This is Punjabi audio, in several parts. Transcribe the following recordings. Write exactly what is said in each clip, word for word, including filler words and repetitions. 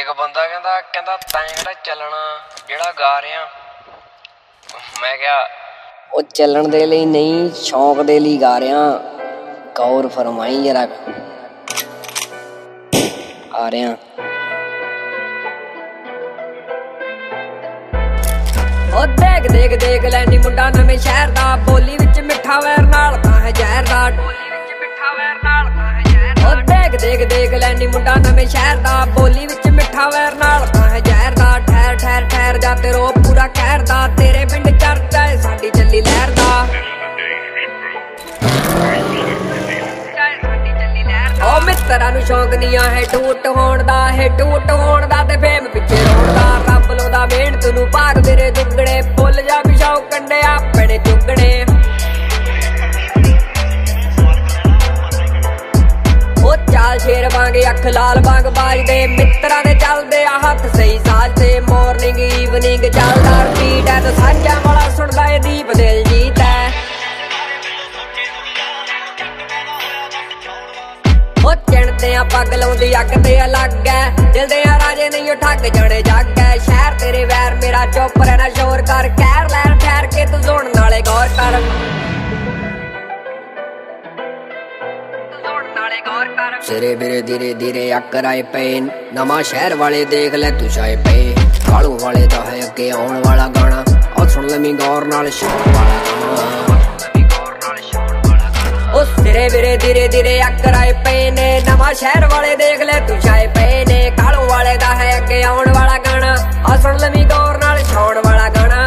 एक बंदा कहता कहता तैं किहड़ा चलना जिहड़ा गा रिहा। मैं क्या ਉਹ ਚੱਲਣ ਦੇ ਲਈ ਨਹੀਂ ਸ਼ੌਂਕ ਦੇ ਲਈ ਗਾ ਰਿਹਾ। ਗੌਰ ਫਰਮਾਈ ਜਰਾ ਆ ਰਿਹਾ। ਉਹ ਦੇਖ ਦੇਖ ਦੇਖ ਲੈਣੀ ਮੁੰਡਾ ਨਵੇਂ ਸ਼ਹਿਰ ਦਾ ਬੋਲੀ ਵਿੱਚ ਮਿੱਠਾ ਵੈਰ ਨਾਲ ਤਾਂ ਹੈ ਜ਼ਹਿਰ ਦਾ। ਉਹ ਦੇਖ ਦੇਖ ਦੇਖ ਲੈਣੀ ਮੁੰਡਾ ਨਵੇਂ ਸ਼ਹਿਰ ਦਾ ਬੋਲੀ ਵਿੱਚ ਮਿੱਠਾ ਵੈਰ ਨਾਲ ਤਾਂ ਹੈ ਜ਼ਹਿਰ ਦਾ। ਠਹਿਰ ਠਹਿਰ ਠਹਿਰ ਜਾ ਤੇ ਰੋ ਪੂਰਾ ਖੈਰ ਦਾ ਤੇਰੇ ਪਿੰਡ ਚਰਚਾ ਏ ਸਾਡੀ ਚੱਲੀ ਲਹਿਰ ਦਾ। ਉਹ ਮਿੱਤਰਾਂ ਨੂੰ ਸ਼ੌਂਕ ਨਹੀਂ ਆ ਹਿੱਟ ਹੁੱਟ ਹੋਣ ਦਾ ਹਿੱਟ ਹੁੱਟ ਹੋਣ ਦਾ ਤੇ ਫੇਮ ਪਿੱਛੇ ਰੋਣ ਦਾ। ਰੱਬ ਲਾਉਂਦਾ ਮਿਹਨਤ ਨੂੰ ਭਾਗ ਤੇਰੇ ਦੁੱਗਣੇ ਫੁੱਲ ਜਾ ਵੀ ਸ਼ੌਂਕ ਕੰਡੇ ਆਪਣੇ ਚੁੱਗਣੇ। ਉਹ ਚਾਲ ਸ਼ੇਰ ਵਾਂਗੇ ਅੱਖ ਲਾਲ ਵਾਂਗ ਬਾਜਦੇ ਮਿੱਤਰਾਂ ਦੇ ਚੱਲਦੇ ਆ ਹੱਥ ਸਹੀ ਸਾਜਦੇ। ਮਾਰਨਿੰਗ ਈਵਨਿੰਗ ਚੱਲਦਾ ਰਿਪੀਟ ਐ ਤੇ ਸਾਂਝਾ ਵਾਲਾ ਸੁਣਦਾ ਏ ਦੀਪ ਦਿਲਜੀਤ ਐ। ਉਹ ਚਿਣਦੇ ਆ ਪੱਗ ਲਾਉਂਦੀ ਅੱਗ ਤੇ ਅਲੱਗ ਐ ਦਿਲਦੇ ਆ ਰਾਜੇ ਨਹੀਂ ਉਹ ਠੱਗ ਜਾਣੇ ਜੱਗ ਐ। ਸ਼ਹਿਰ ਤੇਰੇ ਵੈਰ ਮੇਰਾ ਚੁੱਪ ਰਹਿਣਾ ਸ਼ੋਰ ਕਰ ਕਹਿਰ ਲੈਣ ਠਹਿਰ ਕੇ ਤੂੰ ਸੁਣਨ ਨਾਲੇ ਗੌਰ ਕਰ। ਸਿਰੇ ਬਿਰੇ ਧੀਰੇ ਧੀਰੇ ਅੱਕਰ ਆਏ ਪਏ ਨਵਾਂ ਸ਼ਹਿਰ ਵਾਲੇ ਦੇਖ ਲੈ ਤੂੰ ਛਾਏ ਪਏ। ਕਾਲੂ ਵਾਲੇ ਦਾ ਹੈ ਅੱਗੇ ਆਉਣ ਵਾਲਾ ਗਾਣਾ ਉਹ ਸੁਣ ਲਵੀਂ ਗੌਰ ਨਾਲ ਸ਼ੌਂਕ ਵਾਲਾ ਗਾਣਾ। ਉਹ ਸਿਰੇ ਬਿਰੇ ਧੀਰੇ ਧੀਰੇ ਅੱਕਰ ਆਏ ਪਏ ਨੇ ਨਵਾਂ ਸ਼ਹਿਰ ਵਾਲੇ ਦੇਖ ਲੈ ਤੂੰ ਛਾਏ ਪਏ ਨੇ। ਕਾਲੂ ਵਾਲੇ ਦਾ ਹੈ ਅੱਗੇ ਆਉਣ ਵਾਲਾ ਗਾਣਾ ਆ ਸੁਣ ਲਵੀਂ ਗੌਰ ਨਾਲ ਛਾਉਣ ਵਾਲਾ ਗਾਣਾ।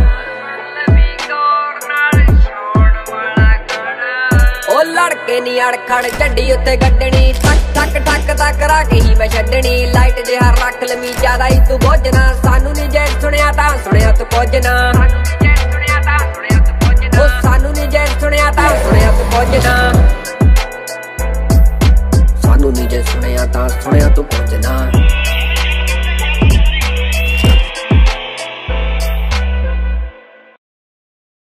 ਉਹ ਲੜਕੇ ਨੀ ਅੜਖੜ ਝੱਡੀ ਉੱਤੇ ਗੱਡਣੀ ਠੱਕ ਠੱਕ ਠੱਕ ਤੱਕ ਰੱਖ ਹੀ ਮੈਂ ਛੱਡਣੀ। ਲਾਈਟ ਜਿਹਾ ਰੱਖ ਲਵੀਂ ਜ਼ਿਆਦਾ ਹੀ ਤੂੰ ਬੁੱਝਣਾ ਸਾਨੂੰ ਨੀ ਜੇ ਸੁਣਿਆ ਤਾਂ ਸੁਣਿਆ ਤੂੰ ਕੁਝ ਨਾ। ਉਹ ਸਾਨੂੰ ਨੀ ਜੇ ਸੁਣਿਆ ਤਾਂ ਸੁਣਿਆ ਤੂੰ ਕੁਝ ਨਾ।